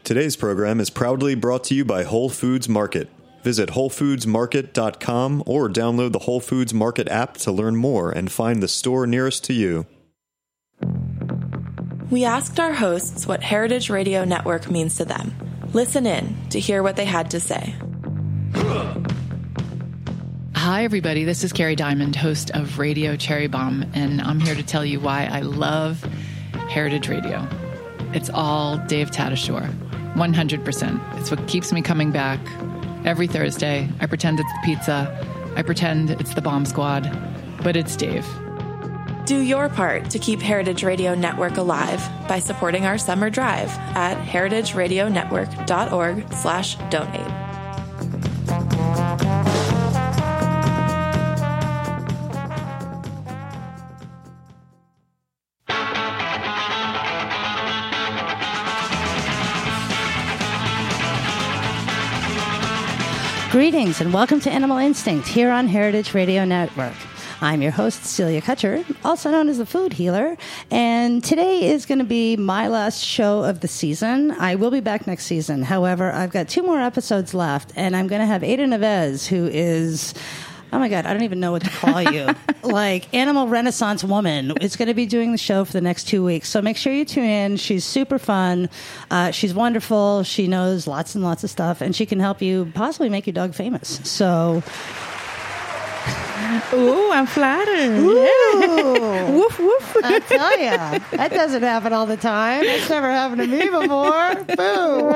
Today's program is proudly brought to you by Whole Foods Market. Visit WholeFoodsMarket.com or download the Whole Foods Market app to learn more and find the store nearest to you. We asked our hosts what Heritage Radio Network means to them. Listen in to hear what they had to say. Hi, everybody. This is Carrie Diamond, host of Radio Cherry Bomb, and I'm here to tell you why I love Heritage Radio. It's all Dave Tatasciore, 100%. It's what keeps me coming back every Thursday. I pretend it's the pizza. I pretend it's the Bomb Squad, but it's Dave. Do your part to keep Heritage Radio Network alive by supporting our summer drive at heritageradionetwork.org/donate. Greetings and welcome to Animal Instinct here on Heritage Radio Network. I'm your host, Celia Kutcher, also known as the Food Healer, and today is going to be my last show of the season. I will be back next season. However, I've got 2 more episodes left, and I'm going to have Ada Neves, who is... oh my God, I don't even know what to call you. Like Animal Renaissance Woman is going to be doing the show for the next 2 weeks. So make sure you tune in. She's super fun. She's wonderful. She knows lots and lots of stuff, and she can help you possibly make your dog famous. So... ooh, I'm flattered. Ooh. Yeah. Woof, woof. I tell ya, that doesn't happen all the time. That's never happened to me before. Boo.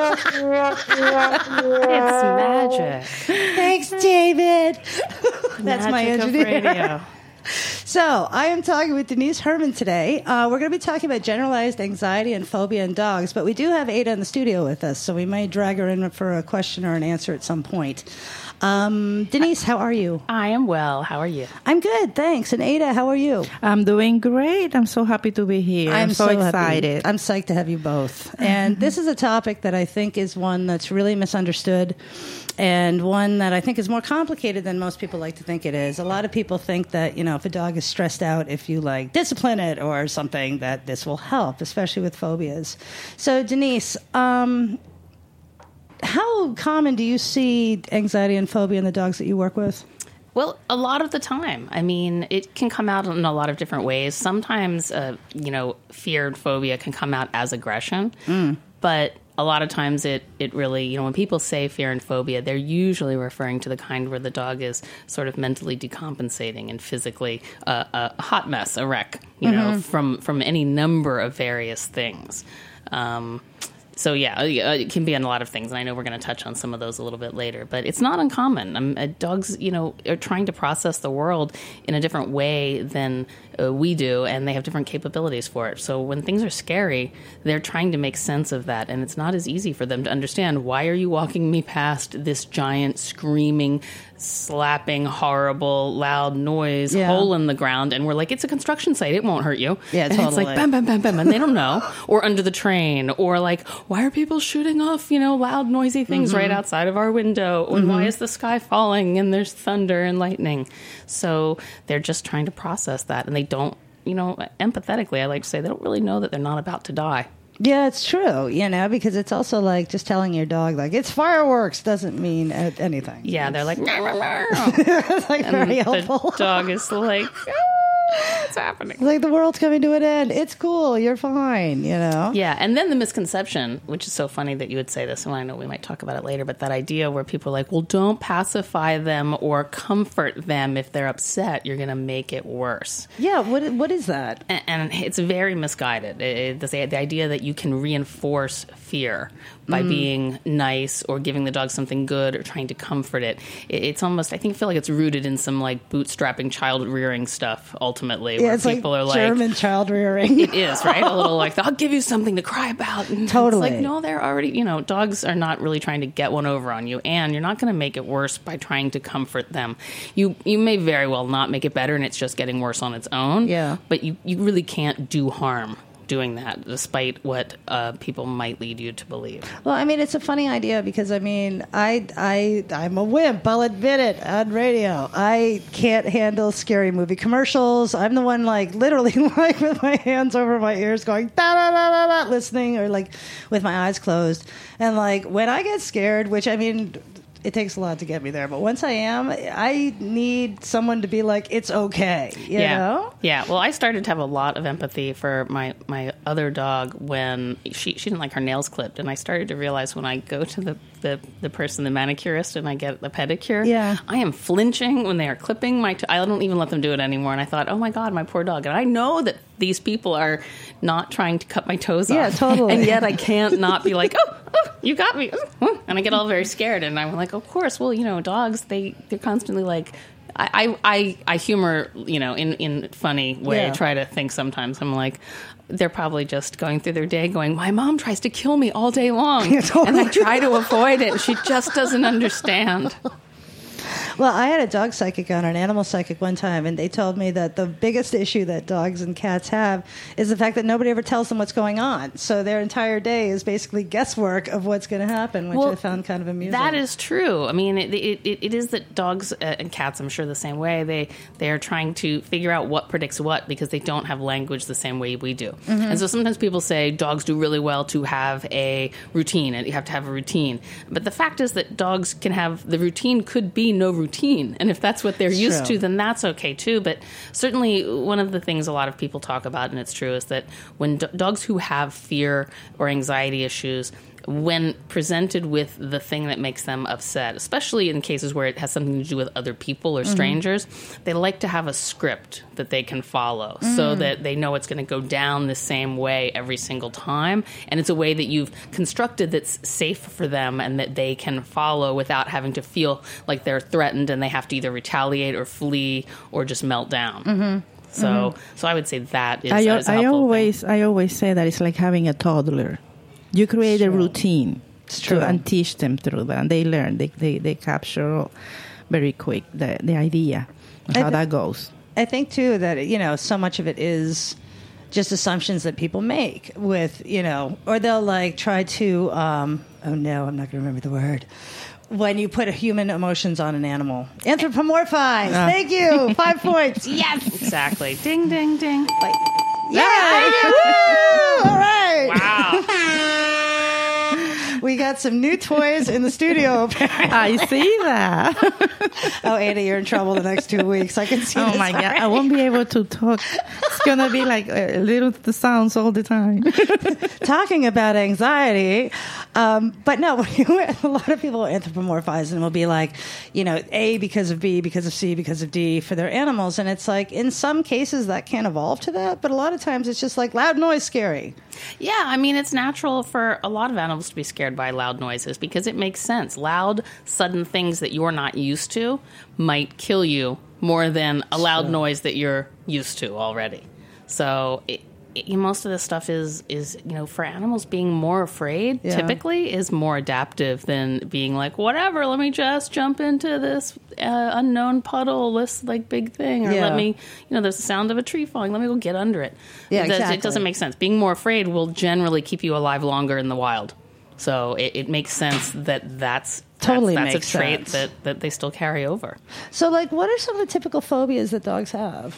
It's magic. Thanks, David. That's my Magic of engineer. radio. So, I am talking with Denise Herman today. We're going to be talking about generalized anxiety and phobia in dogs, but we do have Ada in the studio with us, so we may drag her in for a question or an answer at some point. Denise, how are you? I am well. How are you? I'm good, thanks. And Ada, how are you? I'm doing great. I'm so happy to be here. I'm so excited. Happy. I'm psyched to have you both. And this is a topic that I think is one that's really misunderstood and one that I think is more complicated than most people like to think it is. A lot of people think that, you know, if a dog is stressed out, if you like discipline it or something, that this will help, especially with phobias. So, Denise, how common do you see anxiety and phobia in the dogs that you work with? Well, a lot of the time. I mean, it can come out in a lot of different ways. Sometimes, fear and phobia can come out as aggression. But a lot of times it really, when people say fear and phobia, they're usually referring to the kind where the dog is sort of mentally decompensating and physically a hot mess, a wreck, from any number of various things. So, yeah, it can be on a lot of things, and I know we're going to touch on some of those a little bit later, but it's not uncommon. Dogs, are trying to process the world in a different way than we do, and they have different capabilities for it. So when things are scary, they're trying to make sense of that, and it's not as easy for them to understand, why are you walking me past this giant, screaming, slapping, horrible, loud noise, hole in the ground, and we're like, it's a construction site, it won't hurt you. Yeah, totally. And it's like, bam, bam, bam, bam, and they don't know. Or under the train, or like, why are people shooting off, loud, noisy things right outside of our window? And why is the sky falling and there's thunder and lightning? So they're just trying to process that, and they don't, empathetically, I like to say, they don't really know that they're not about to die. Yeah, it's true, because it's also like just telling your dog, like, it's fireworks doesn't mean anything. Yeah, they're like, it's like very helpful. The dog is like, what's happening? Like, the world's coming to an end. It's cool. You're fine, Yeah, and then the misconception, which is so funny that you would say this, and I know we might talk about it later, but that idea where people are like, well, don't pacify them or comfort them if they're upset. You're going to make it worse. Yeah, what is that? And it's very misguided. The idea that you can reinforce fear by being nice or giving the dog something good or trying to comfort it. It's almost, I feel like it's rooted in some like bootstrapping child rearing stuff ultimately. Yeah, where it's people like are like German child rearing. It is, right? A little like, I'll give you something to cry about. And totally. It's like, no, they're already, dogs are not really trying to get one over on you, and you're not going to make it worse by trying to comfort them. You may very well not make it better, and it's just getting worse on its own. Yeah. But you really can't do harm doing that, despite what people might lead you to believe. Well, I mean, it's a funny idea because, I mean, I'm a wimp. I'll admit it on radio. I can't handle scary movie commercials. I'm the one, like, literally, like, with my hands over my ears going, da-da-da-da-da, listening, or, like, with my eyes closed. And, like, when I get scared, which, I mean, it takes a lot to get me there. But once I am, I need someone to be like, it's okay, you know? Yeah. Well, I started to have a lot of empathy for my other dog when she didn't like her nails clipped. And I started to realize when I go to the person, the manicurist, and I get the pedicure, I am flinching when they are clipping my I don't even let them do it anymore. And I thought, oh my God, my poor dog. And I know that these people are not trying to cut my toes off. Yeah, totally. And yet I can't not be like, oh, you got me. And I get all very scared. And I'm like, of course. Well, you know, dogs, they're constantly like, I humor, you know, in funny way. I try to think sometimes. I'm like, they're probably just going through their day going, my mom tries to kill me all day long. And I try to avoid it. She just doesn't understand. Well, I had a dog psychic on, an animal psychic one time, and they told me that the biggest issue that dogs and cats have is the fact that nobody ever tells them what's going on. So their entire day is basically guesswork of what's going to happen, which I found kind of amusing. That is true. I mean, it is that dogs and cats, I'm sure the same way, they are trying to figure out what predicts what because they don't have language the same way we do. Mm-hmm. And so sometimes people say dogs do really well to have a routine, and you have to have a routine. But the fact is that dogs can have, the routine could be no routine. And if that's what they're used to, then that's okay too. But certainly one of the things a lot of people talk about, and it's true, is that when dogs who have fear or anxiety issues, when presented with the thing that makes them upset, especially in cases where it has something to do with other people or strangers, they like to have a script that they can follow so that they know it's going to go down the same way every single time. And it's a way that you've constructed that's safe for them and that they can follow without having to feel like they're threatened and they have to either retaliate or flee or just melt down. So I would say that is a helpful thing. I always say that it's like having a toddler. You create a routine and teach them through that, and they learn. They capture very quick the idea of how that goes. I think too that, you know, so much of it is just assumptions that people make with, you know, or they'll like try to oh no, I'm not going to remember the word. When you put human emotions on an animal. Anthropomorphize. Thank you. 5 points. Yes. Exactly. Ding, ding, ding. Like, yeah. All right. Wow. We got some new toys in the studio. I see that. Oh, Andy, you're in trouble the next 2 weeks. I can see Oh, this my God. already. I won't be able to talk. It's going to be like little the sounds all the time. Talking about anxiety. But no, a lot of people anthropomorphize and will be like, you know, A because of B, because of C, because of D for their animals. And it's like, in some cases that can evolve to that. But a lot of times it's just like loud noise scary. Yeah, I mean, it's natural for a lot of animals to be scared by loud noises because it makes sense. Loud, sudden things that you're not used to might kill you more than a loud noise that you're used to already. So most of this stuff is, you know, for animals being more afraid typically is more adaptive than being like, whatever, let me just jump into this unknown puddle, this like big thing, or let me, you know, there's the sound of a tree falling, let me go get under it. Yeah, exactly. It doesn't make sense. Being more afraid will generally keep you alive longer in the wild. So it makes sense that's a trait that they still carry over. So, like, what are some of the typical phobias that dogs have?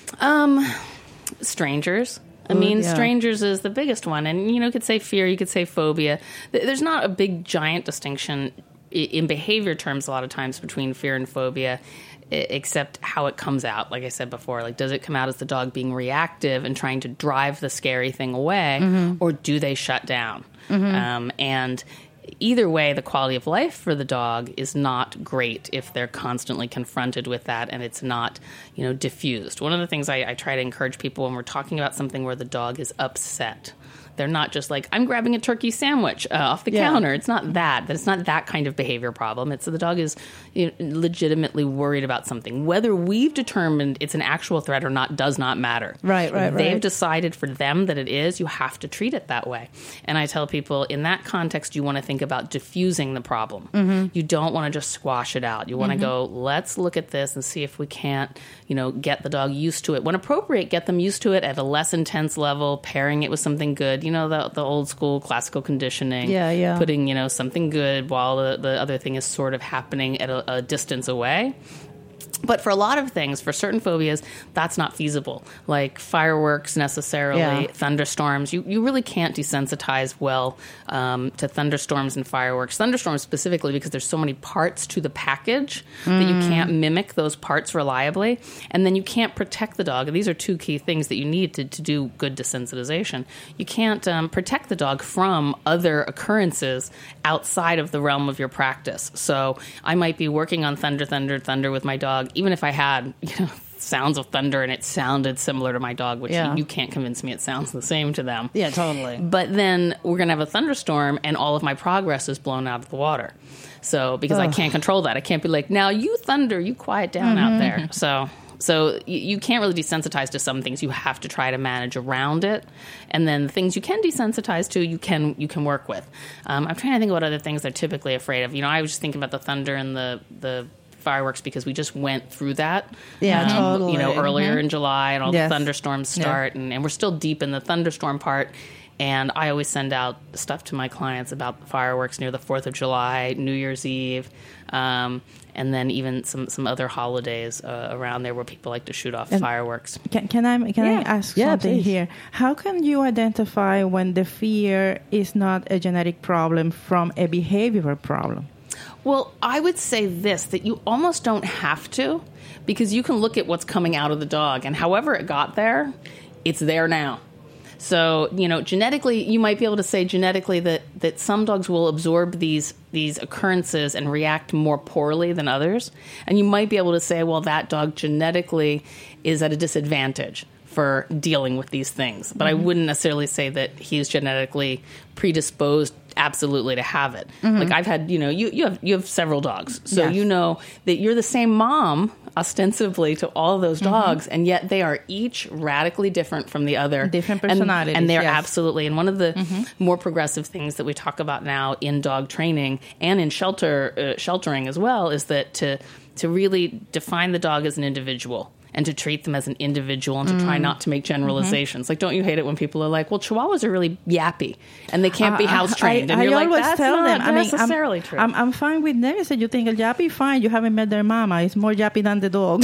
Strangers. I mean, strangers is the biggest one. And, you know, you could say fear, you could say phobia. There's not a big, giant distinction in behavior terms a lot of times between fear and phobia, except how it comes out. Like I said before, like, does it come out as the dog being reactive and trying to drive the scary thing away, or do they shut down? And either way, the quality of life for the dog is not great if they're constantly confronted with that and it's not, you know, diffused. One of the things I try to encourage people when we're talking about something where the dog is upset, They're not just like, I'm grabbing a turkey sandwich off the counter. It's not that. It's not that kind of behavior problem. It's the dog is legitimately worried about something. Whether we've determined it's an actual threat or not does not matter. Right. They've decided for them that it is. You have to treat it that way. And I tell people, in that context, you want to think about diffusing the problem. You don't want to just squash it out. You want to go, let's look at this and see if we can't, get the dog used to it. When appropriate, get them used to it at a less intense level, pairing it with something good. The old school classical conditioning. Yeah. Putting, something good while the other thing is sort of happening at a distance away. But for a lot of things, for certain phobias, that's not feasible. Like fireworks necessarily, thunderstorms. You really can't desensitize well to thunderstorms and fireworks. Thunderstorms specifically because there's so many parts to the package that you can't mimic those parts reliably. And then you can't protect the dog. And these are two key things that you need to do good desensitization. You can't protect the dog from other occurrences outside of the realm of your practice. So I might be working on thunder with my dog, even if I had, sounds of thunder and it sounded similar to my dog, which you can't convince me it sounds the same to them. Yeah, totally. But then we're going to have a thunderstorm and all of my progress is blown out of the water. So, because I can't control that. I can't be like, now you thunder, you quiet down out there. So you can't really desensitize to some things. You have to try to manage around it. And then the things you can desensitize to, you can work with. I'm trying to think about other things they're typically afraid of. I was just thinking about the thunder and the fireworks because we just went through that. Yeah, totally. Earlier in July and all the thunderstorms start. Yeah. And we're still deep in the thunderstorm part. And I always send out stuff to my clients about fireworks near the 4th of July, New Year's Eve, and then even some other holidays around there where people like to shoot off fireworks. Can I ask something please. here? How can you identify when the fear is not a genetic problem from a behavioral problem? Well, I would say this, that you almost don't have to, because you can look at what's coming out of the dog, and however it got there, it's there now. So, genetically, you might be able to say genetically that some dogs will absorb these occurrences and react more poorly than others. And you might be able to say, well, that dog genetically is at a disadvantage for dealing with these things. But I wouldn't necessarily say that he's genetically predisposed absolutely to have it. Like I've had, you have several dogs. So you know that you're the same mom ostensibly to all of those dogs, and yet they are each radically different from the other. Different personalities. And they're absolutely. And one of the more progressive things that we talk about now in dog training and in sheltering as well is that to really define the dog as an individual. And to treat them as an individual and to try not to make generalizations. Like, don't you hate it when people are like, well, Chihuahuas are really yappy and they can't be house trained? And you're like, that's not necessarily true. I'm fine with them. So you think a yappy, fine. You haven't met their mama. It's more yappy than the dog.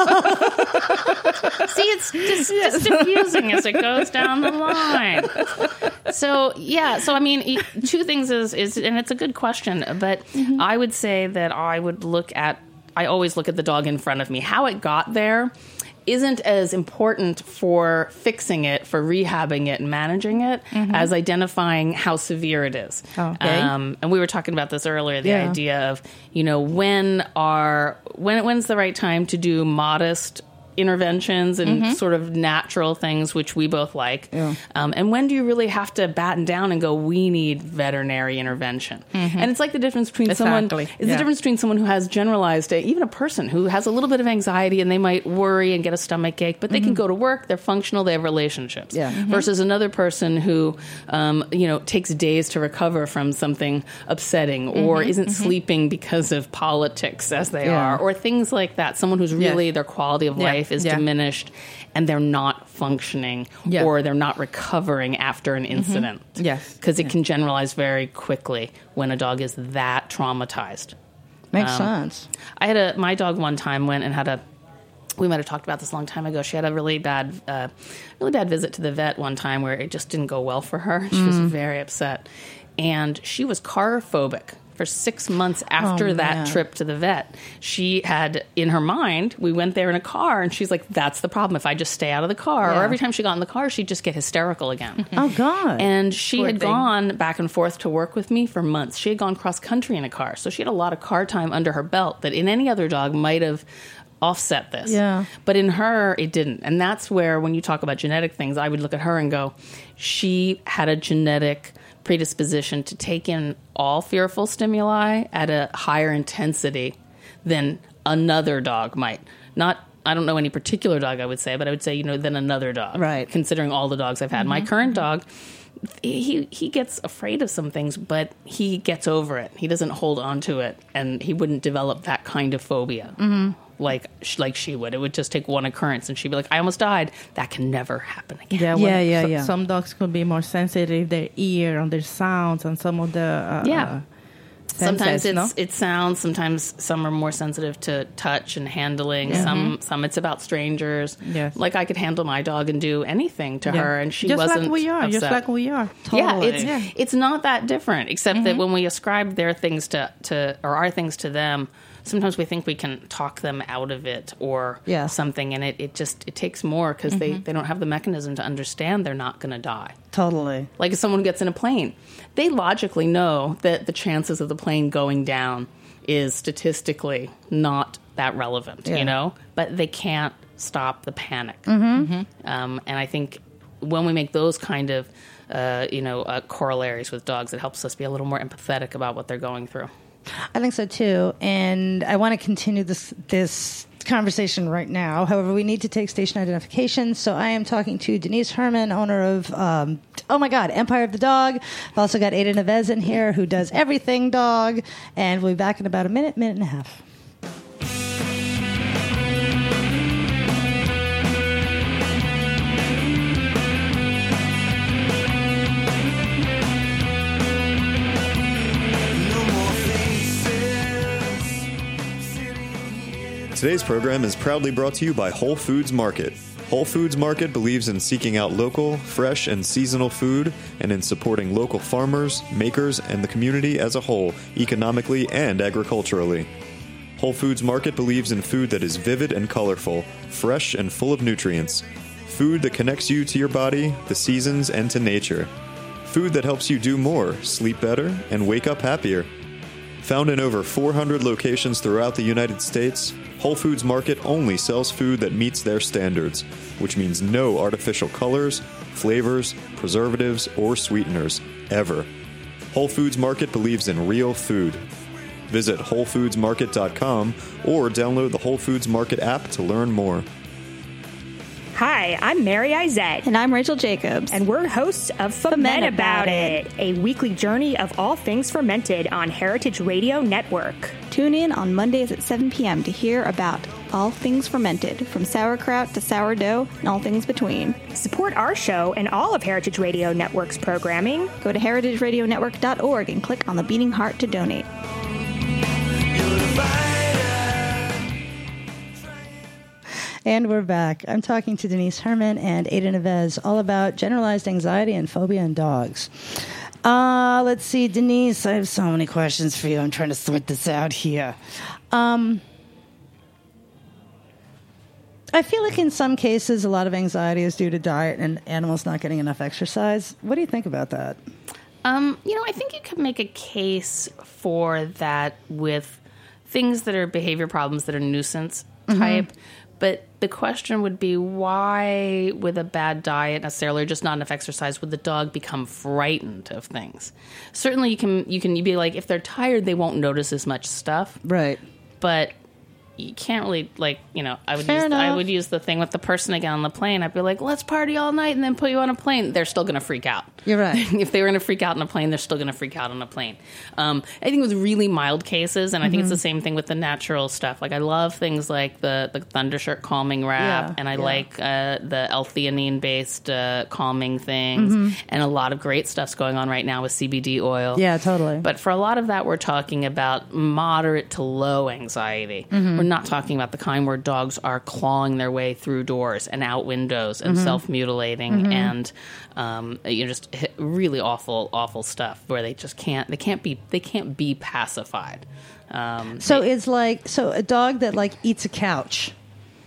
See, it's just diffusing as it goes down the line. So, I mean, two things is and it's a good question, but I would say that I always look at the dog in front of me. How it got there isn't as important for fixing it, for rehabbing it and managing it, as identifying how severe it is. Okay. And we were talking about this earlier, the idea of, when's the right time to do modest interventions and sort of natural things, which we both like. Yeah. And when do you really have to batten down and go, we need veterinary intervention? And it's like the difference between someone who has generalized, even a person who has a little bit of anxiety and they might worry and get a stomach ache, but they can go to work, they're functional, they have relationships. Yeah. Versus another person who, takes days to recover from something upsetting or isn't sleeping because of politics as they are, or things like that. Someone who's really their quality of life is diminished and they're not functioning or they're not recovering after an incident. Yes. Because it can generalize very quickly when a dog is that traumatized. Makes sense. My dog one time went and we might have talked about this a long time ago. She had a really bad visit to the vet one time where it just didn't go well for her. She was very upset. And she was car phobic. For 6 months after that trip to the vet, she had, in her mind, we went there in a car, and she's like, that's the problem. If I just stay out of the car, or every time she got in the car, she'd just get hysterical again. Oh, God. And she had gone back and forth to work with me for months. She had gone cross-country in a car, so she had a lot of car time under her belt that in any other dog might have offset this. Yeah. But in her, it didn't. And that's where, when you talk about genetic things, I would look at her and go, she had a genetic predisposition to take in all fearful stimuli at a higher intensity than another dog might. I don't know any particular dog, I would say, but I would say, than another dog. Right. Considering all the dogs I've had. My current dog, he gets afraid of some things, but he gets over it. He doesn't hold on to it, and he wouldn't develop that kind of phobia like she would. It would just take one occurrence, and she'd be like, I almost died. That can never happen again. Yeah. Some dogs could be more sensitive, their ear, on their sounds, and some of the... Sometimes it's sounds. Sometimes some are more sensitive to touch and handling. Yeah. Some it's about strangers. Yes. Like I could handle my dog and do anything to her, and she just wasn't like we are. upset. Just like we are. Totally. It's not that different, except that when we ascribe their things to or our things to them, sometimes we think we can talk them out of it or something, and it takes more because they don't have the mechanism to understand they're not going to die. Totally. Like if someone gets in a plane, they logically know that the chances of the plane going down is statistically not that relevant, but they can't stop the panic. And I think when we make those kind of corollaries with dogs, it helps us be a little more empathetic about what they're going through. I think so too, and I want to continue this conversation right now. However, we need to take station identification, so I am talking to Denise Herman, owner of Empire of the Dog. I've also got Ada Neves in here, who does everything dog, and we'll be back in about a minute and a half. Today's program is proudly brought to you by Whole Foods Market. Whole Foods Market believes in seeking out local, fresh, and seasonal food and in supporting local farmers, makers, and the community as a whole, economically and agriculturally. Whole Foods Market believes in food that is vivid and colorful, fresh and full of nutrients. Food that connects you to your body, the seasons, and to nature. Food that helps you do more, sleep better, and wake up happier. Found in over 400 locations throughout the United States, Whole Foods Market only sells food that meets their standards, which means no artificial colors, flavors, preservatives, or sweeteners, ever. Whole Foods Market believes in real food. Visit WholeFoodsMarket.com or download the Whole Foods Market app to learn more. Hi, I'm Mary Izette. And I'm Rachel Jacobs. And we're hosts of Ferment About It, a weekly journey of all things fermented on Heritage Radio Network. Tune in on Mondays at 7 p.m. to hear about all things fermented, from sauerkraut to sourdough and all things between. Support our show and all of Heritage Radio Network's programming. Go to heritageradionetwork.org and click on the beating heart to donate. And we're back. I'm talking to Denise Herman and Ada Neves all about generalized anxiety and phobia in dogs. Let's see, Denise, I have so many questions for you. I'm trying to sort this out here. I feel like in some cases, a lot of anxiety is due to diet and animals not getting enough exercise. What do you think about that? I think you could make a case for that with things that are behavior problems that are nuisance type. But the question would be, why, with a bad diet necessarily, or just not enough exercise, would the dog become frightened of things? Certainly, you can be like, if they're tired, they won't notice as much stuff. Right. But you can't really, I would use the thing with the person again on the plane. I'd be like, let's party all night and then put you on a plane. They're still going to freak out. You're right. If they were going to freak out on a plane, they're still going to freak out on a plane. I think with really mild cases, and I think it's the same thing with the natural stuff. Like, I love things like the Thundershirt calming wrap, and I like the L-theanine-based calming things, and a lot of great stuff's going on right now with CBD oil. Yeah, totally. But for a lot of that, we're talking about moderate to low anxiety. We're not talking about the kind where dogs are clawing their way through doors and out windows and self-mutilating and just really awful stuff where they just can't be pacified. So a dog that eats a couch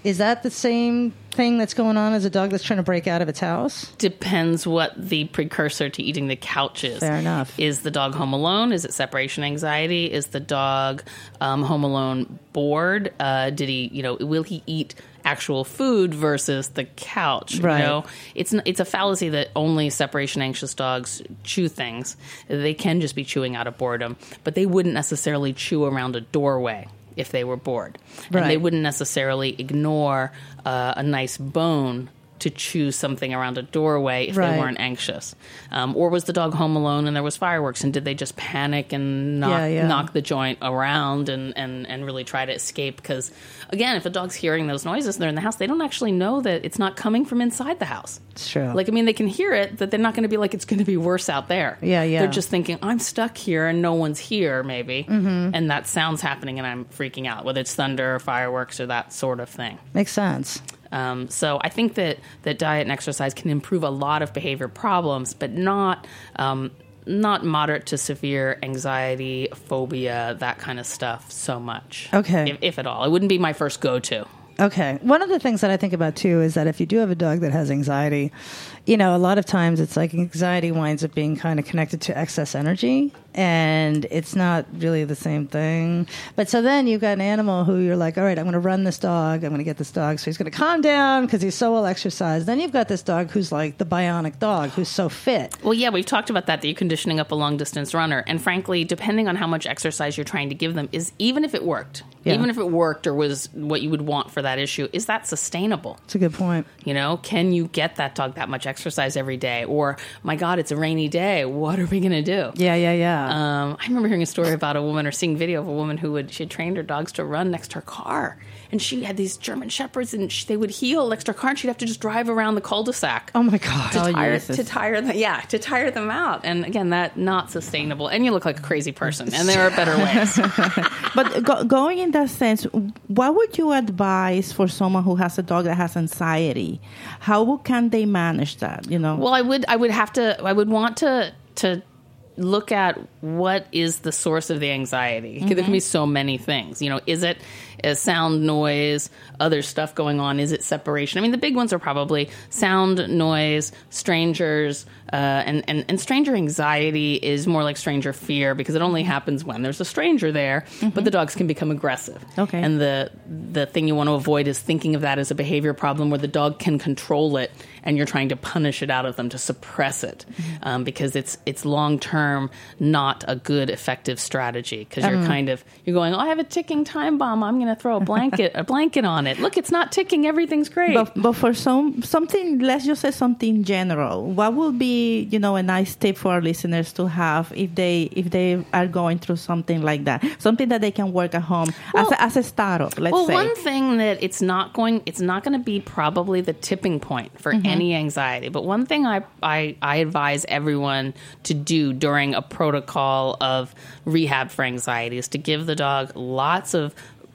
Is that the same thing that's going on as a dog that's trying to break out of its house? Depends what the precursor to eating the couch is. Fair enough. Is the dog home alone? Is it separation anxiety? Is the dog home alone bored? Did he, will he eat actual food versus the couch? Right. It's a fallacy that only separation anxious dogs chew things. They can just be chewing out of boredom, but they wouldn't necessarily chew around a doorway if they were bored. Right. And they wouldn't necessarily ignore a nice bone to chew something around a doorway if they weren't anxious. Or was the dog home alone and there was fireworks, and did they just panic and knock the joint around and really try to escape? Because, again, if a dog's hearing those noises and they're in the house, they don't actually know that it's not coming from inside the house. It's true. They can hear it, but they're not going to be like, it's going to be worse out there. Yeah. They're just thinking, I'm stuck here and no one's here, maybe. And that sound's happening and I'm freaking out, whether it's thunder or fireworks or that sort of thing. Makes sense. So I think that diet and exercise can improve a lot of behavior problems, but not moderate to severe anxiety, phobia, that kind of stuff so much. Okay. If at all. It wouldn't be my first go-to. Okay. One of the things that I think about, too, is that if you do have a dog that has anxiety, a lot of times it's like anxiety winds up being kind of connected to excess energy, and it's not really the same thing. But so then you've got an animal who you're like, all right, I'm going to run this dog. I'm going to get this dog. So he's going to calm down because he's so well exercised. Then you've got this dog who's like the bionic dog who's so fit. Well, yeah, we've talked about that you're conditioning up a long-distance runner. And frankly, depending on how much exercise you're trying to give them, is even if it worked, or was what you would want for that issue, is that sustainable? That's a good point. Can you get that dog that much exercise every day? Or, my God, it's a rainy day. What are we going to do? Yeah. I remember hearing a story about a woman, or seeing video of a woman she had trained her dogs to run next to her car. And she had these German Shepherds, and they would heel next to her car, and she'd have to just drive around the cul-de-sac. Oh, my God. To tire them out. And again, that not sustainable. And you look like a crazy person, and there are better ways. But going in that sense, what would you advise for someone who has a dog that has anxiety? How can they manage that? Well, I would want to look at what is the source of the anxiety. There can be so many things. Is it a sound, noise, other stuff going on? Is it separation? I mean, the big ones are probably sound, noise, strangers, and stranger anxiety is more like stranger fear, because it only happens when there's a stranger there, but the dogs can become aggressive. Okay. And the thing you want to avoid is thinking of that as a behavior problem where the dog can control it and you're trying to punish it out of them to suppress it, because it's long-term not a good, effective strategy, because you're going, I have a ticking time bomb. I'm going to throw a blanket on it. Look, it's not ticking. Everything's great. But for something, let's just say something general. What would be, a nice tip for our listeners to have if they are going through something like that, something that they can work at home as a startup? Let's say. One thing that it's not going to be probably the tipping point for any anxiety. But one thing I advise everyone to do during a protocol of rehab for anxiety is to give the dog lots of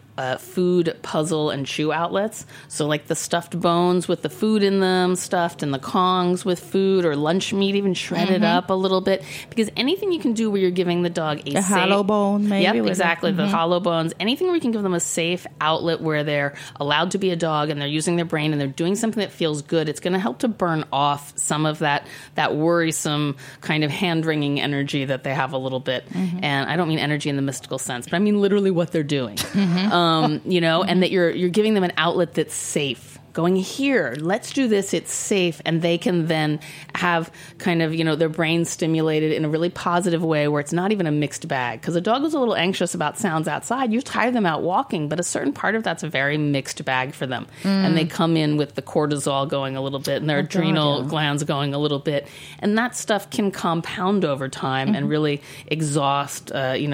food, puzzle, and chew outlets. So like the stuffed bones with the food in them stuffed, and the Kongs with food, or lunch meat even shredded up a little bit. Because anything you can do where you're giving the dog a hollow bone, maybe. Yep, exactly. The hollow bones. Anything where you can give them a safe outlet where they're allowed to be a dog and they're using their brain and they're doing something that feels good, it's going to help to burn off some of that worrisome kind of hand-wringing energy that they have a little bit. And I don't mean energy in the mystical sense, but I mean literally what they're doing. And that you're giving them an outlet that's safe. Going here, let's do this, it's safe, and they can then have kind of, their brain stimulated in a really positive way where it's not even a mixed bag. Because a dog is a little anxious about sounds outside, you tire them out walking, but a certain part of that's a very mixed bag for them. And they come in with the cortisol going a little bit and their adrenal glands going a little bit. And that stuff can compound over time and really exhaust,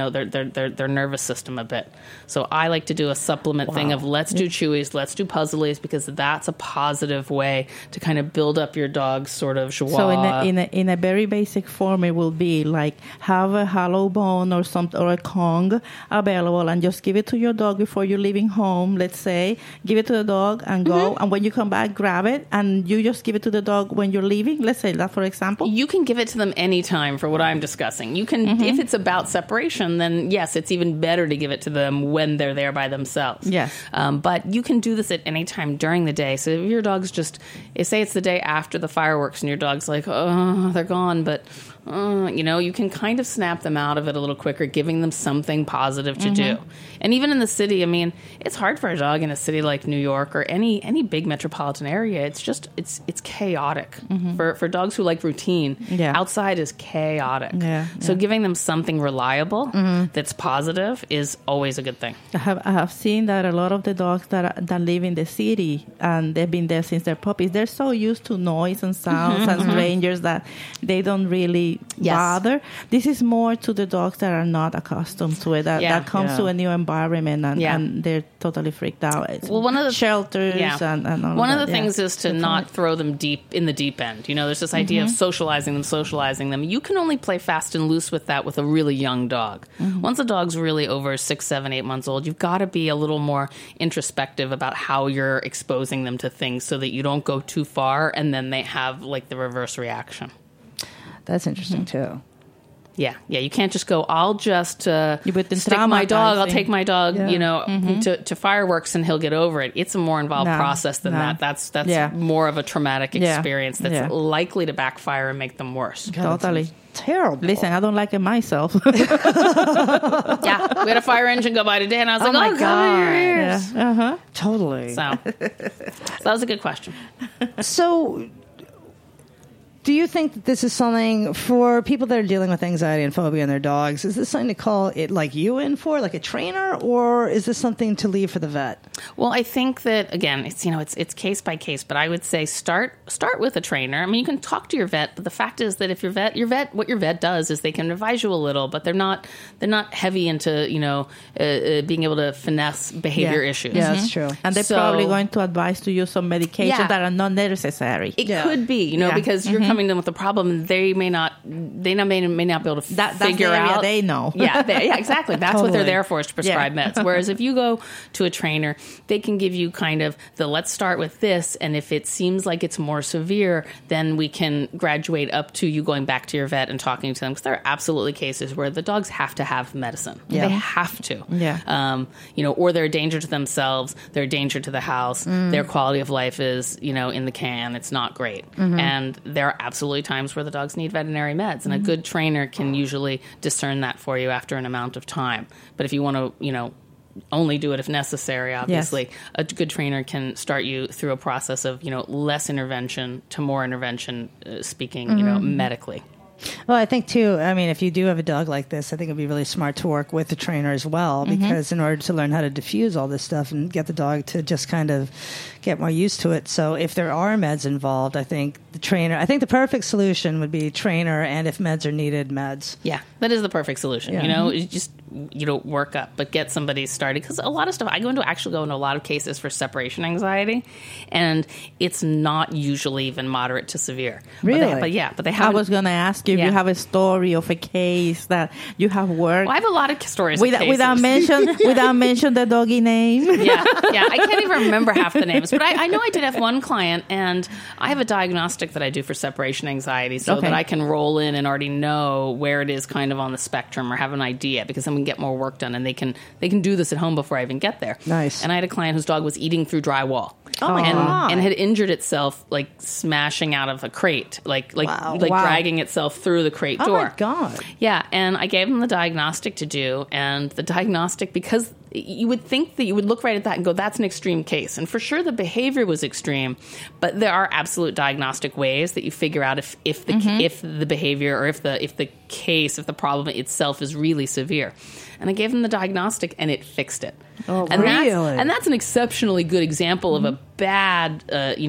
their nervous system a bit. So I like to do a supplement thing of let's do chewies, let's do puzzlies, because that's a positive way to kind of build up your dog's sort of joie. So in a very basic form, it will be like have a hollow bone or a Kong available, and just give it to your dog before you're leaving home. Let's say, give it to the dog and go, and when you come back, grab it, and you just give it to the dog when you're leaving. Let's say that, for example. You can give it to them anytime for what I'm discussing. You can, if it's about separation, then yes, it's even better to give it to them when they're there by themselves. Yes. But you can do this at any time during the day. So if your dog's say it's the day after the fireworks and your dog's like, oh, they're gone, but you can kind of snap them out of it a little quicker, giving them something positive to do. And even in the city, I mean, it's hard for a dog in a city like New York or any big metropolitan area. It's just it's chaotic for dogs who like routine. Yeah. Outside is chaotic. Yeah, so giving them something reliable that's positive is always a good thing. I have seen that a lot of the dogs that live in the city and they've been there since they're puppies, they're so used to noise and sounds and strangers that they don't really bother. This is more to the dogs that are not accustomed to it, that comes to a new environment and they're totally freaked out. Well, one of the shelters and all one of the things is to not throw them deep in the deep end. There's this idea of socializing them. You can only play fast and loose with that with a really young dog. Once a dog's really over 6, 7, 8 months old, you've got to be a little more introspective about how you're exposing them to things so that you don't go too far and then they have like the reverse reaction. That's interesting too. Yeah. You can't just go, I'll just stick my dog, I'll take my dog, to fireworks and he'll get over it. It's a more involved process than that. That's more of a traumatic experience that's likely to backfire and make them worse. Totally. Terrible. Listen, I don't like it myself. We had a fire engine go by today and I was like, oh God. Yeah. Totally. So that was a good question. So do you think that this is something for people that are dealing with anxiety and phobia in their dogs? Is this something to call it like you in for, like a trainer, or is this something to leave for the vet? Well, I think that again, it's case by case, but I would say start with a trainer. I mean, you can talk to your vet, but the fact is that if what your vet does is they can advise you a little, but they're not heavy into being able to finesse behavior issues. Yeah, that's true. And they're probably going to advise to use some medications that are not necessary. It could be, because you're coming to them with a problem, and they may not be able to figure out. They know. Exactly. That's what they're there for, is to prescribe meds. Whereas if you go to a trainer, they can give you kind of let's start with this, and if it seems like it's more severe, then we can graduate up to you going back to your vet and talking to them, because there are absolutely cases where the dogs have to have medicine. They have to. Or they're a danger to themselves, they're a danger to the house, their quality of life is, in the can, it's not great. And there are absolutely times where the dogs need veterinary meds, and a good trainer can usually discern that for you after an amount of time. But if you want to, only do it if necessary, obviously, a good trainer can start you through a process of, less intervention to more intervention, speaking, medically. Well, I think, too, if you do have a dog like this, I think it'd be really smart to work with the trainer as well, because in order to learn how to diffuse all this stuff and get the dog to just kind of get more used to it. So if there are meds involved, I think the perfect solution would be trainer, and if meds are needed, meds. Yeah, that is the perfect solution. You just work up, but get somebody started, because a lot of stuff, I go into a lot of cases for separation anxiety, and it's not usually even moderate to severe. Really? But they have. I was going to ask you if you have a story of a case that you have worked. Well, I have a lot of stories without mention the doggy name. I can't even remember half the names, but I know I did have one client, and I have a diagnostic that I do for separation anxiety, so that I can roll in and already know where it is kind of on the spectrum, or have an idea, because then we can get more work done, and they can do this at home before I even get there. Nice. And I had a client whose dog was eating through drywall. And had injured itself, like smashing out of a crate, dragging itself through the crate door. Oh my God. Yeah, and I gave him the diagnostic to do, and the diagnostic, because you would think that you would look right at that and go, that's an extreme case. And for sure the behavior was extreme, but there are absolute diagnostic ways that you figure out if the behavior, or if the case, if the problem itself is really severe. And I gave him the diagnostic, and it fixed it. Oh, really? That's an exceptionally good example of a bad,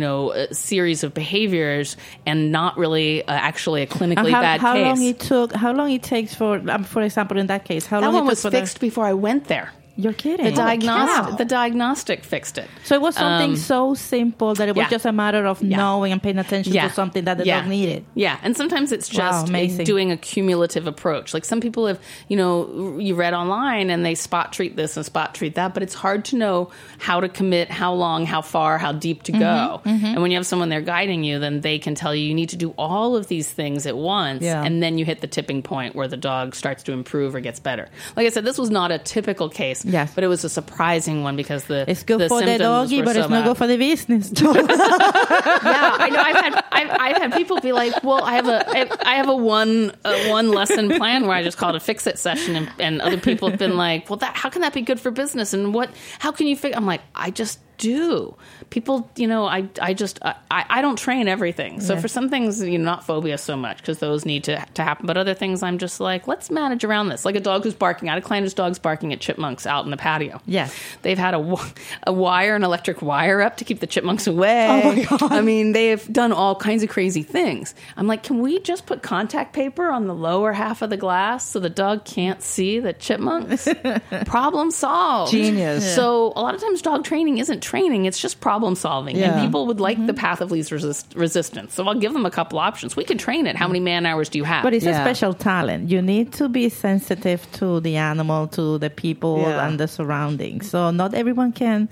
series of behaviors, and not really actually a clinically bad case. How long it takes for example, in that case, how long that one it took was for fixed before I went there. You're kidding. The diagnostic fixed it. So it was something so simple that it was just a matter of knowing and paying attention to something that the dog needed. Yeah, and sometimes it's just doing a cumulative approach. Like some people have, you read online and they spot treat this and spot treat that, but it's hard to know how to commit, how long, how far, how deep to go. And when you have someone there guiding you, then they can tell you need to do all of these things at once, and then you hit the tipping point where the dog starts to improve or gets better. Like I said, this was not a typical case. Yes. But it was a surprising one because it's good for the doggy, but it's not good for the business. I know. I've had people be like, "Well, I have a one lesson plan where I just call it a fix it session," and other people have been like, "Well, how can that be good for business? And how can you fix?" I'm like, I just do. People, I don't train everything. So for some things, not phobia so much because those need to happen. But other things, I'm just like, let's manage around this. Like a dog who's barking. I had a client whose dog's barking at chipmunks out in the patio. Yes. They've had an electric wire up to keep the chipmunks away. Oh my God. I mean, they've done all kinds of crazy things. I'm like, can we just put contact paper on the lower half of the glass so the dog can't see the chipmunks? Problem solved. Genius. Yeah. So a lot of times dog training isn't training, it's just problem solving. Yeah. And people would like the path of least resistance. So I'll give them a couple options. We can train it. How many man hours do you have? But it's a special talent. You need to be sensitive to the animal, to the people and the surroundings. So not everyone can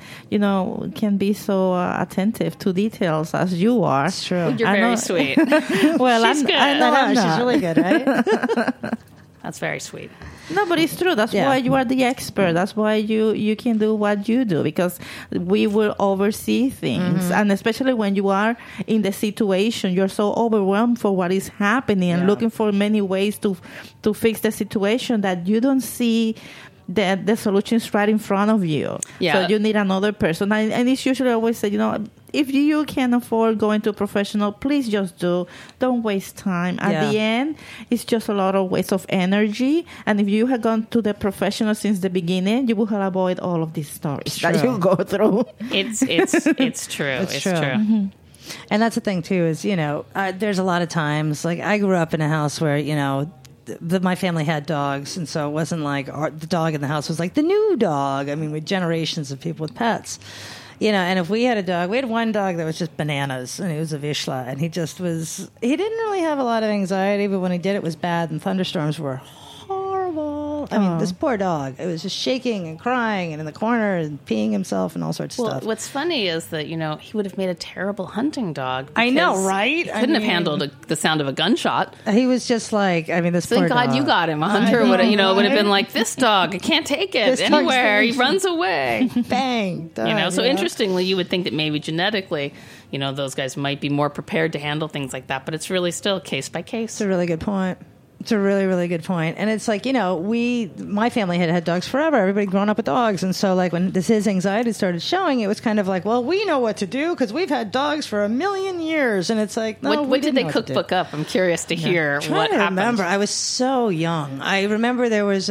be so attentive to details as you are. It's true. Well, you're very sweet. Well, she's good. I know she's really good, right? That's very sweet. No, but it's true. That's why you are the expert. That's why you can do what you do, because we will oversee things. And especially when you are in the situation, you're so overwhelmed for what is happening and looking for many ways to fix the situation that you don't see the solutions right in front of you. Yeah. So you need another person. And it's usually always said, if you can afford going to a professional, please just do. Don't waste time. At the end, it's just a lot of waste of energy. And if you had gone to the professional since the beginning, you would have avoided all of these stories that you go through. It's true. It's true. Mm-hmm. And that's the thing, too, is, there's a lot of times, like I grew up in a house where, my family had dogs, and so it wasn't like the dog in the house was like the new dog. I mean, with generations of people with pets, and if we had a dog, we had one dog that was just bananas, and he was a Vizsla, and he didn't really have a lot of anxiety, but when he did, it was bad, and thunderstorms were horrible. I mean, this poor dog, it was just shaking and crying and in the corner and peeing himself and all sorts of stuff. What's funny is that, he would have made a terrible hunting dog. I know, right? He couldn't have handled the sound of a gunshot. He was just like, this poor dog. Thank God you got him. A hunter would have been like, this dog, I can't take it anywhere. He runs away. Bang. So interestingly, you would think that maybe genetically, those guys might be more prepared to handle things like that, but it's really still case by case. It's a really good point. It's a really, really good point. And it's like, my family had dogs forever. Everybody grown up with dogs. And so, like, when his anxiety started showing, it was kind of like, well, we know what to do because we've had dogs for 1,000,000 years. And it's like, no, what did they cookbook up? I'm curious to hear what happened. Remember, I was so young. I remember there was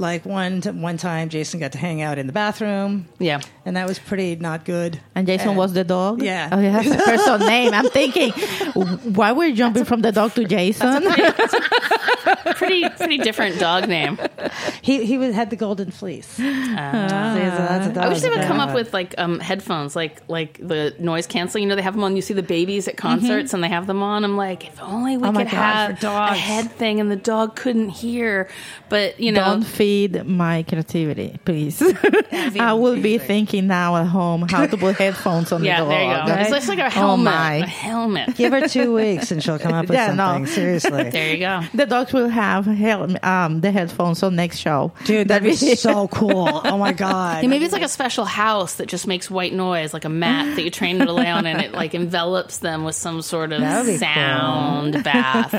one time Jason got to hang out in the bathroom. Yeah. And that was pretty not good. And Jason was the dog? Yeah. Oh, he has a personal name. I'm thinking, why were you jumping from the dog to Jason? Pretty different dog name. He had the golden fleece. I wish they would come up with headphones, like the noise canceling. They have them on. You see the babies at concerts, and they have them on. I'm like, if only we could have a head thing, and the dog couldn't hear. But don't feed my creativity, please. I will be thinking now at home how to put headphones on the dog. Yeah, there you go. Right? It's like a helmet. A helmet. Give her 2 weeks, and she'll come up with something. Seriously. There you go. The dogs will have the headphones on next show. Dude, that'd be so cool. Oh my God. Yeah, maybe it's like a special house that just makes white noise, like a mat that you train them to lay on, and it envelops them with some sort of sound bath.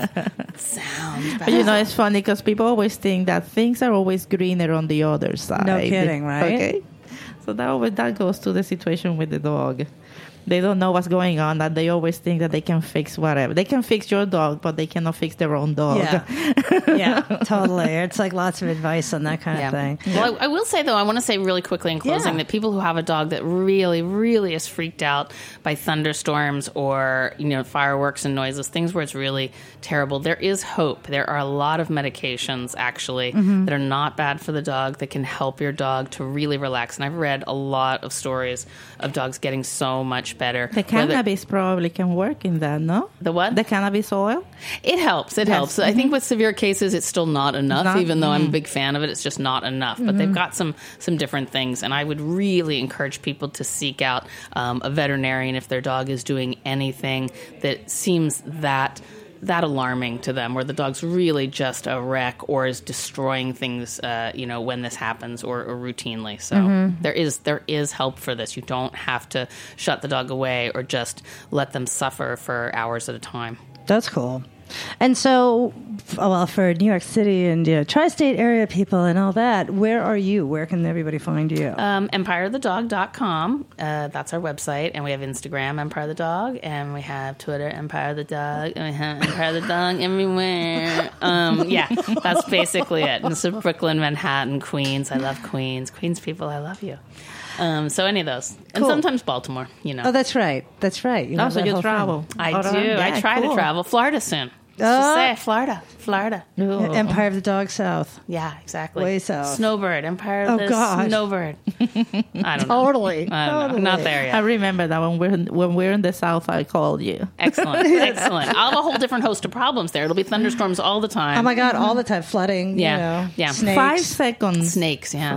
It's funny because people always think that things are always greener on the other side. No kidding, right? Okay. So that goes to the situation with the dog. they don't know what's going on, that they always think that they can fix whatever. They can fix your dog, but they cannot fix their own dog. Yeah, totally. It's like lots of advice on that kind of thing. Well, I will say, though, I want to say really quickly in closing that people who have a dog that really, really is freaked out by thunderstorms or, fireworks and noises, things where it's really terrible, there is hope. There are a lot of medications, actually, that are not bad for the dog that can help your dog to really relax. And I've read a lot of stories of dogs getting so much better. The cannabis probably can work in that, no? The what? The cannabis oil? It helps. It helps. I think with severe cases, it's still not enough, even though I'm a big fan of it. It's just not enough. But they've got some different things. And I would really encourage people to seek out a veterinarian if their dog is doing anything that seems that alarming to them, where the dog's really just a wreck or is destroying things, when this happens or routinely. So there is help for this. You don't have to shut the dog away or just let them suffer for hours at a time. That's cool. And so, for New York City and tri-state area people and all that, where are you? Where can everybody find you? EmpireOfTheDog.com. That's our website. And we have Instagram, Empire of the Dog. And we have Twitter, Empire of the Dog. And we have Empire of the Dog everywhere. That's basically it. And so Brooklyn, Manhattan, Queens. I love Queens. Queens people, I love you. So any of those. And sometimes Baltimore, Oh, that's right. That's right. You travel. I do. I try to travel. Florida soon. Just say Florida. Empire of the Dog South. Yeah, exactly. Way south. Snowbird. Empire of the Snowbird. I don't know. Totally. I don't know. Not there yet. I remember that when we're in the South, I called you. Excellent. I'll have a whole different host of problems there. It'll be thunderstorms all the time. Oh my God, all the time. Flooding. Yeah. Snakes. 5 seconds. Snakes, yeah.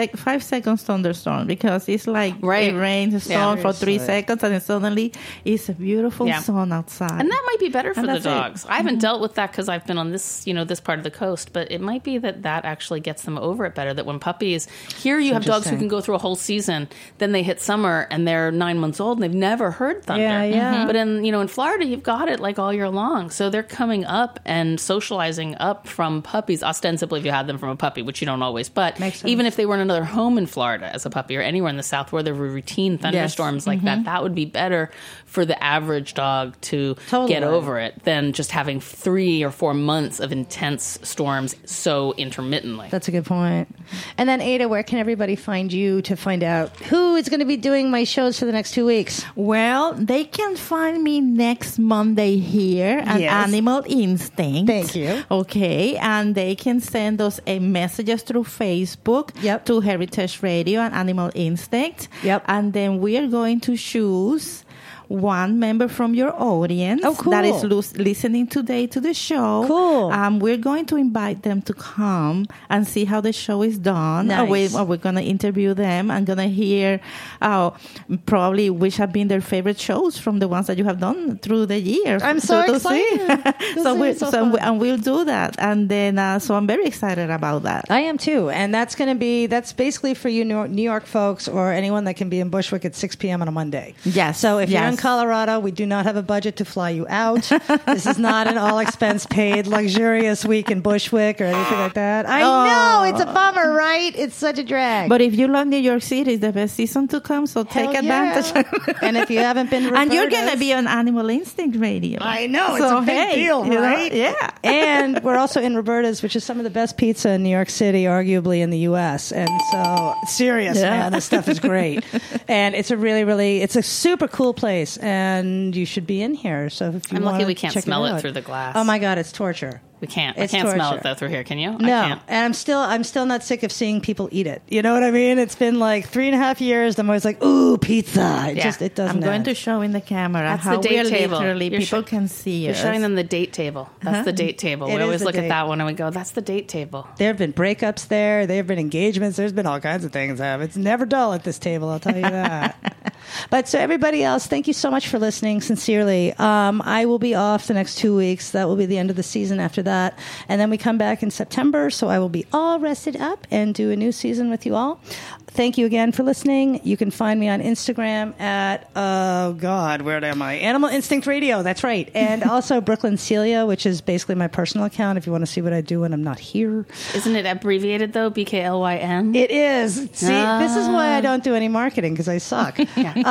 5 seconds thunderstorm, because it's like it rains, a storm for 3 seconds, and then suddenly it's a beautiful sun outside. And that might be better for the dogs. I haven't dealt with that because I've been on this, this part of the coast, but it might be that actually gets them over it better. That when puppies, here you have dogs who can go through a whole season, then they hit summer and they're 9 months old and they've never heard thunder. Yeah. But in Florida, you've got it like all year long. So they're coming up and socializing up from puppies, ostensibly if you had them from a puppy, which you don't always. But even if they were in another home in Florida as a puppy or anywhere in the South where there were routine thunderstorms like that would be better for the average dog to get over it than just having 3 or 4 months of intense storms so intermittently. That's a good point. And then, Ada, where can everybody find you to find out who is going to be doing my shows for the next 2 weeks? Well, they can find me next Monday here at Animal Instinct. Thank you. Okay, and they can send us messages through Facebook to Heritage Radio and Animal Instinct. Yep. And then we are going to choose one member from your audience that is listening today to the show. Cool. We're going to invite them to come and see how the show is done. Nice. We're going to interview them. I'm going to hear probably which have been their favorite shows from the ones that you have done through the years. I'm so excited. And we'll do that. And then, so I'm very excited about that. I am too. And that's basically for you New York folks or anyone that can be in Bushwick at 6 p.m. on a Monday. Yes. So if you're in Colorado, we do not have a budget to fly you out. This is not an all-expense paid luxurious week in Bushwick or anything like that. I know, it's a bummer, right? It's such a drag. But if you love New York City, it's the best season to come, so take advantage. And if you haven't been Roberta's, and you're going to be on Animal Instinct Radio. I know, it's a big deal, right? Yeah. And we're also in Roberta's, which is some of the best pizza in New York City, arguably in the U.S. And so, serious, man, this stuff is great. And it's a it's a super cool place. And you should be in here. So if you I'm lucky we can't check smell it through the glass. Oh my God, it's torture. We can't. It's I can't torture. smell it though through here. Can you? No, I can't. and I'm still not sick of seeing people eat it. You know what I mean? It's been like 3.5 years. I'm always like, ooh, pizza. It doesn't. I'm going to show in the camera That's how the date table. Literally people can see You're us. showing them the date table. That's the date table. We always look at that one and we go, that's the date table. There have been breakups there. There have been engagements. There's been all kinds of things. It's never dull at this table, I'll tell you that. But so everybody else, thank you so much for listening. Sincerely. I will be off the next 2 weeks. That will be the end of the season after that. And then we come back in September, so I will be all rested up and do a new season with you all. Thank you again for listening. You can find me on Instagram at, where am I? Animal Instinct Radio, that's right. And also Brooklyn Celia, which is basically my personal account if you want to see what I do when I'm not here. Isn't it abbreviated, though? BKLYN? It is. See, this is why I don't do any marketing, because I suck.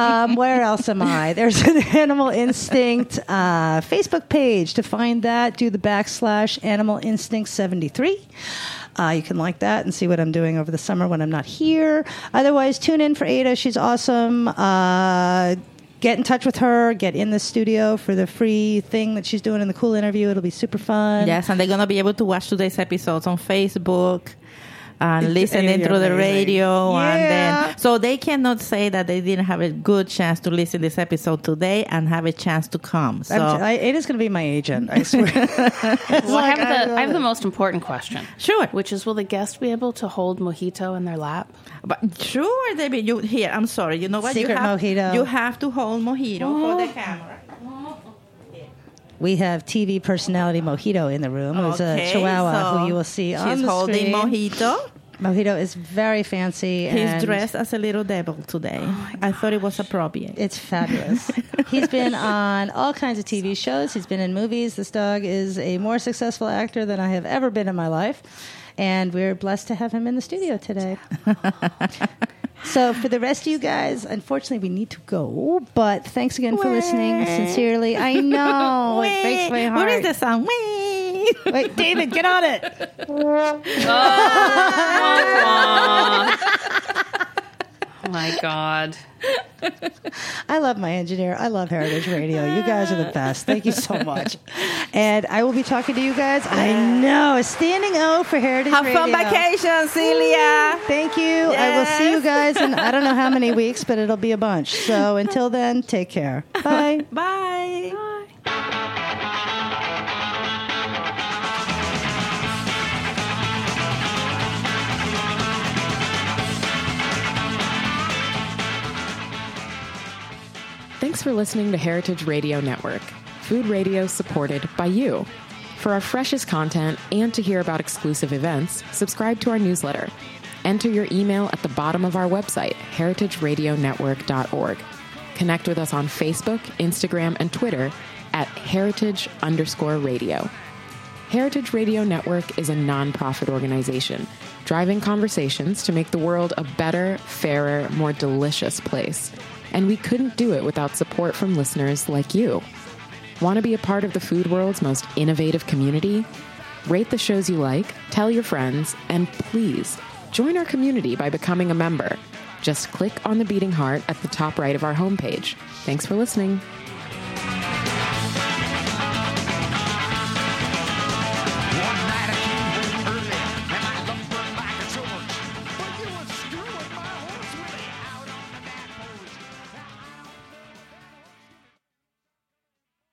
Where else am I? There's an Animal Instinct Facebook page. To find that, do the / Animal Instinct 73. You can like that and see what I'm doing over the summer when I'm not here. Otherwise, tune in for Ada. She's awesome. Get in touch with her. Get in the studio for the free thing that she's doing in the cool interview. It'll be super fun. Yes, and they're going to be able to watch today's episodes on Facebook and listening through the radio. Yeah. And then, so they cannot say that they didn't have a good chance to listen to this episode today and have a chance to come. So Ada's going to be my agent, I swear. Well, I have the most important question. Sure. Which is, will the guests be able to hold mojito in their lap? But sure, David. Here, I'm sorry. You know what? Secret mojito. You have to hold mojito for the camera. We have TV personality Mojito in the room, who's a Chihuahua who you will see on the She's holding screen. Mojito. Mojito is very fancy. He's dressed as a little devil today. I thought it was appropriate. It's fabulous. He's been on all kinds of TV shows. He's been in movies. This dog is a more successful actor than I have ever been in my life. And we're blessed to have him in the studio today. So for the rest of you guys, unfortunately, we need to go. But thanks again for listening. Sincerely, I know. It breaks my heart. What is the song? Wait, David, get on it. Oh my God. I love my engineer. I love Heritage Radio. You guys are the best. Thank you so much. And I will be talking to you guys. I know. A standing O for Heritage Radio. Have fun vacation, Celia. Thank you. Yes. I will see you guys in I don't know how many weeks, but it'll be a bunch. So until then, take care. Bye. Bye. Thanks for listening to Heritage Radio Network, food radio supported by you. For our freshest content and to hear about exclusive events, subscribe to our newsletter. Enter your email at the bottom of our website, heritageradionetwork.org. Connect with us on Facebook, Instagram, and Twitter at heritage_radio. Heritage Radio Network is a nonprofit organization driving conversations to make the world a better, fairer, more delicious place. And we couldn't do it without support from listeners like you. Want to be a part of the food world's most innovative community? Rate the shows you like, tell your friends, and please join our community by becoming a member. Just click on the beating heart at the top right of our homepage. Thanks for listening.